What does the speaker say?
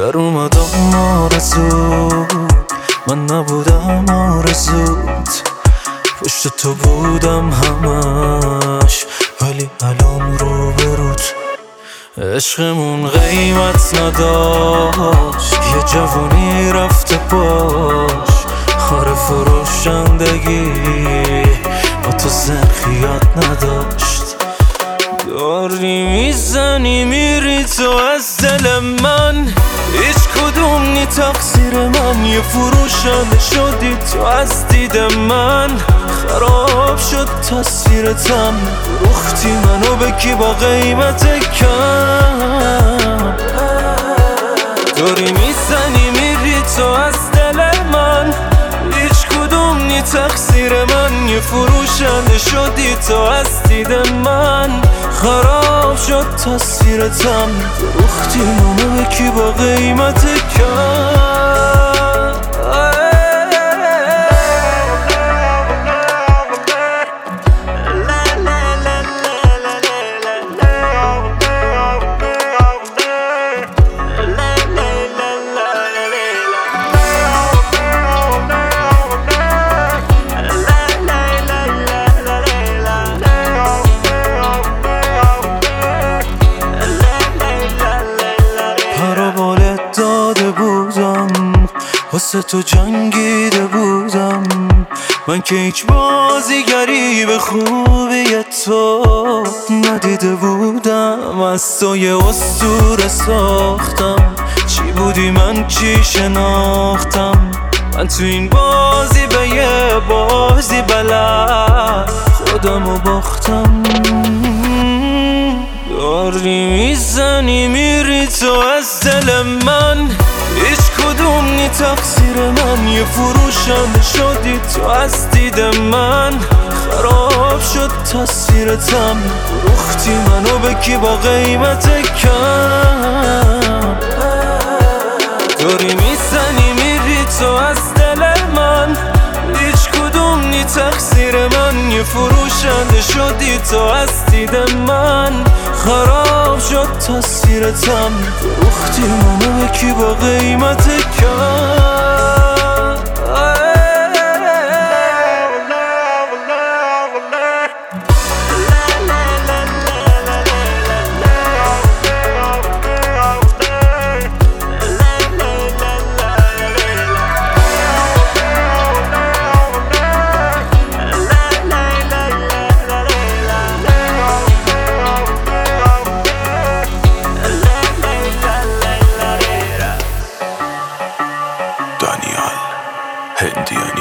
در اومدم آرزو، من نبودم آرزوت، پشت تو بودم همش، ولی الان رو بروت. عشقمون قیمت نداشت، یه جوونی رفته باش، خار فروشندگی با تو زنخیات نداشت. داری میزنی میری تو از دل من، هیچ کدوم نی تقصیر من، یه فروشنده شدی تو از دید من. خراب شد تصویرتم، فروختی منو به کی با قیمت کم. داری میزنی میری تو از دل من، هیچ کدوم نی تقصیر من، یه فروشنده شدی تو از دید من. خراب شد تصویرتم، فروختی منو به کی با قیمت کم. واسه تو جنگیده بودم من که هیچ بازیگری به خوبی تو ندیده بودم. از تو یه اسطوره ساختم، چی بودی من چی شناختم. من تو این بازی به یه بازی بلد خودمو باختم. داری میزنی میری تو از دل من، هیچ کدوم نی تقصیر من، یه فروشنده شدی تو از دید من. خراب شد تصویرتم، فروختی منو به کی با قیمت کم. داری میزنی میری تو از دل من، هیچ کدوم نی تقصیر من، یه فروشنده شدی تو از دید من. خراب شد تصویرتم، فروختی منو به کی با قیمت کم. دانیال هندیانی.